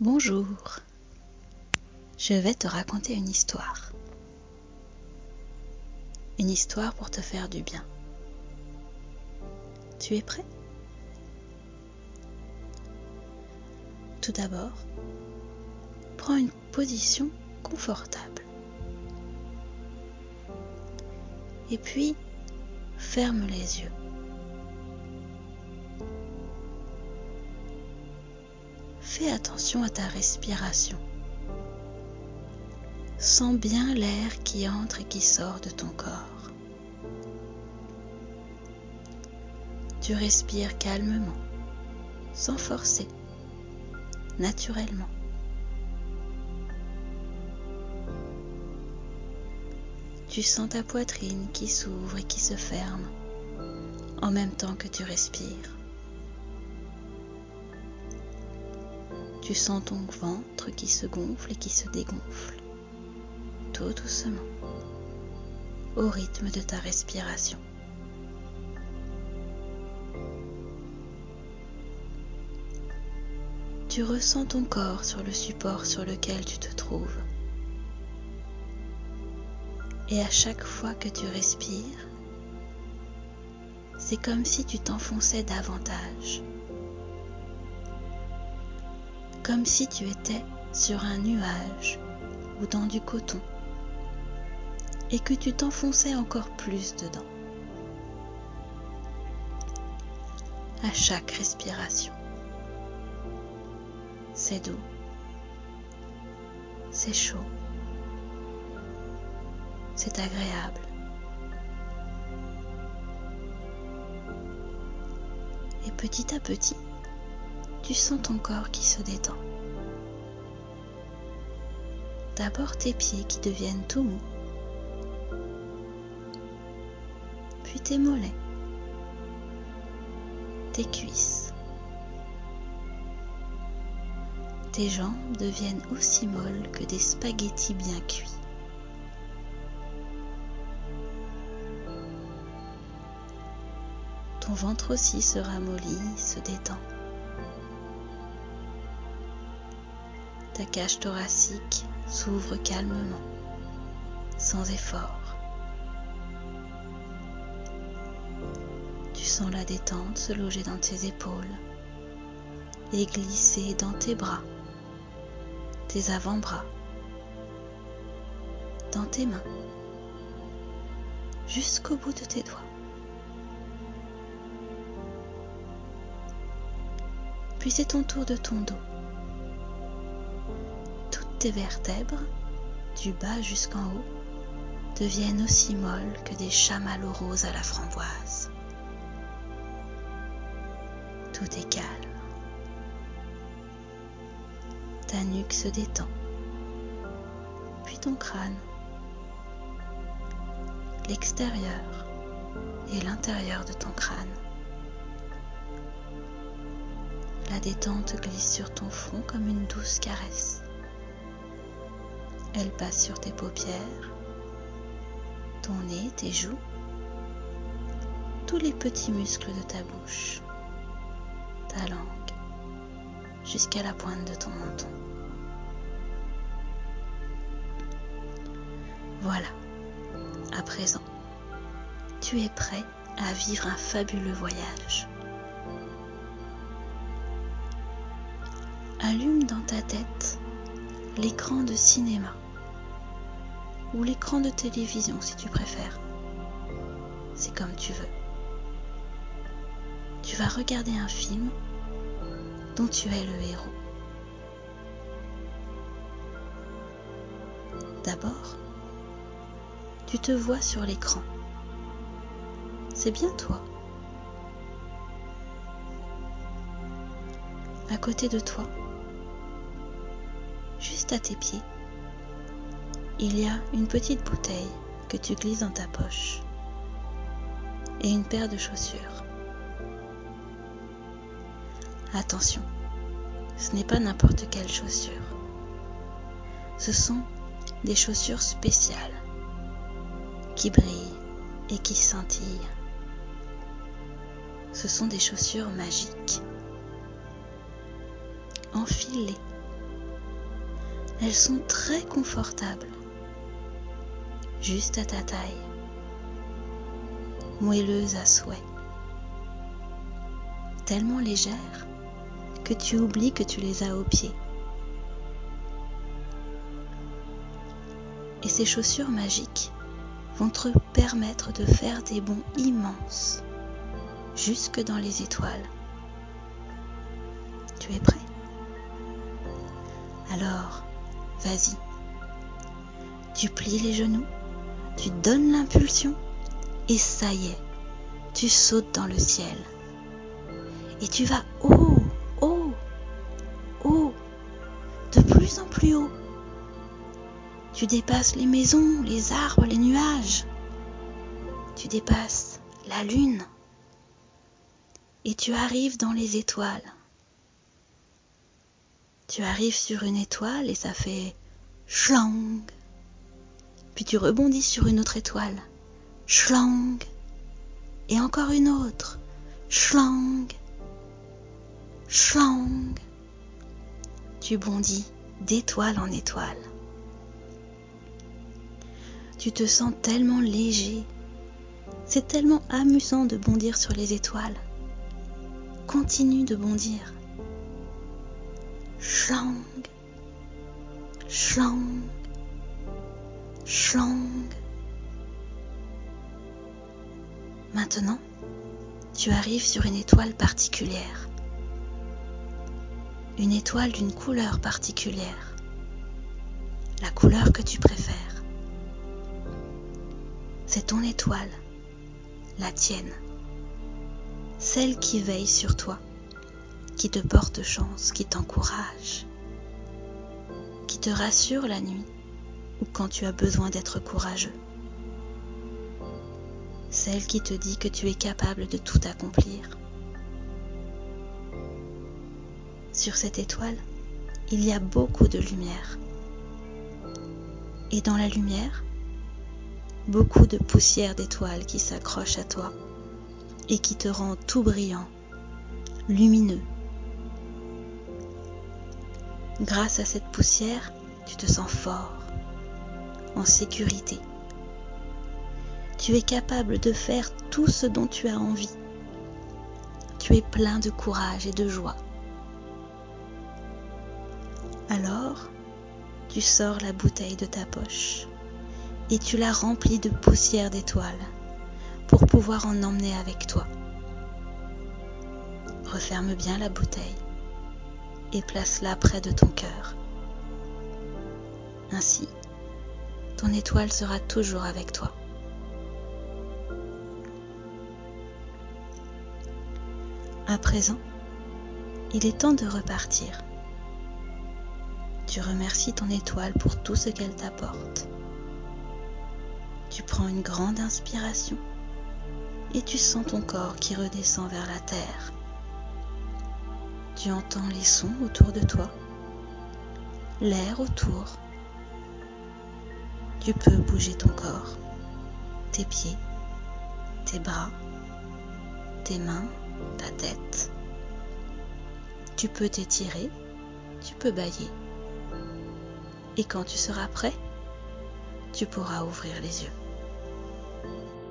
Bonjour, je vais te raconter une histoire. Une histoire pour te faire du bien. Tu es prêt? Tout d'abord, prends une position confortable. Et puis, ferme les yeux. Fais attention à ta respiration. Sens bien l'air qui entre et qui sort de ton corps. Tu respires calmement, sans forcer, naturellement. Tu sens ta poitrine qui s'ouvre et qui se ferme en même temps que tu respires. Tu sens ton ventre qui se gonfle et qui se dégonfle, tout doucement, au rythme de ta respiration. Tu ressens ton corps sur le support sur lequel tu te trouves. Et à chaque fois que tu respires, c'est comme si tu t'enfonçais davantage. Comme si tu étais sur un nuage ou dans du coton et que tu t'enfonçais encore plus dedans. À chaque respiration, c'est doux, c'est chaud, c'est agréable. Et petit à petit, tu sens ton corps qui se détend. D'abord tes pieds qui deviennent tout mous, puis tes mollets, tes cuisses. Tes jambes deviennent aussi molles que des spaghettis bien cuits. Ton ventre aussi se ramollit, se détend. Ta cage thoracique s'ouvre calmement, sans effort. Tu sens la détente se loger dans tes épaules et glisser dans tes bras, tes avant-bras, dans tes mains, jusqu'au bout de tes doigts. Puis c'est ton tour de ton dos. Toutes tes vertèbres, du bas jusqu'en haut, deviennent aussi molles que des chamallows roses à la framboise. Tout est calme. Ta nuque se détend, puis ton crâne, l'extérieur et l'intérieur de ton crâne. La détente glisse sur ton front comme une douce caresse. Elle passe sur tes paupières, ton nez, tes joues, tous les petits muscles de ta bouche, ta langue, jusqu'à la pointe de ton menton. Voilà, à présent, tu es prêt à vivre un fabuleux voyage. Allume dans ta tête l'écran de cinéma ou l'écran de télévision si tu préfères. C'est comme tu veux. Tu vas regarder un film dont tu es le héros. D'abord, tu te vois sur l'écran. C'est bien toi. À côté de toi, juste à tes pieds, il y a une petite bouteille que tu glisses dans ta poche et une paire de chaussures. Attention, ce n'est pas n'importe quelle chaussure. Ce sont des chaussures spéciales qui brillent et qui scintillent. Ce sont des chaussures magiques. Enfile-les Elles sont très confortables, juste à ta taille, moelleuses à souhait, tellement légères que tu oublies que tu les as aux pieds. Et ces chaussures magiques vont te permettre de faire des bonds immenses, jusque dans les étoiles. Tu es prêt? Alors, vas-y. Tu plies les genoux, tu donnes l'impulsion et ça y est, tu sautes dans le ciel. Et tu vas haut, haut, haut, de plus en plus haut. Tu dépasses les maisons, les arbres, les nuages. Tu dépasses la lune. Et tu arrives dans les étoiles. Tu arrives sur une étoile et ça fait schlang. Puis tu rebondis sur une autre étoile. Schlang. Et encore une autre. Schlang. Schlang. Tu bondis d'étoile en étoile. Tu te sens tellement léger. C'est tellement amusant de bondir sur les étoiles. Continue de bondir. Schlang. Schlang. Schlang. Maintenant, tu arrives sur une étoile particulière. Une étoile d'une couleur particulière. La couleur que tu préfères. C'est ton étoile, la tienne. Celle qui veille sur toi, qui te porte chance, qui t'encourage, qui te rassure la nuit ou quand tu as besoin d'être courageux. Celle qui te dit que tu es capable de tout accomplir. Sur cette étoile, il y a beaucoup de lumière. Et dans la lumière, beaucoup de poussière d'étoiles qui s'accrochent à toi et qui te rend tout brillant, lumineux. Grâce à cette poussière, tu te sens fort, en sécurité. Tu es capable de faire tout ce dont tu as envie. Tu es plein de courage et de joie. Alors, tu sors la bouteille de ta poche et tu la remplis de poussière d'étoiles pour pouvoir en emmener avec toi. Referme bien la bouteille et place-la près de ton cœur. Ainsi, ton étoile sera toujours avec toi. À présent, il est temps de repartir. Tu remercies ton étoile pour tout ce qu'elle t'apporte. Tu prends une grande inspiration et tu sens ton corps qui redescend vers la terre. Tu entends les sons autour de toi, l'air autour. Tu peux bouger ton corps, tes pieds, tes bras, tes mains, ta tête. Tu peux t'étirer, tu peux bâiller. Et quand tu seras prêt, tu pourras ouvrir les yeux.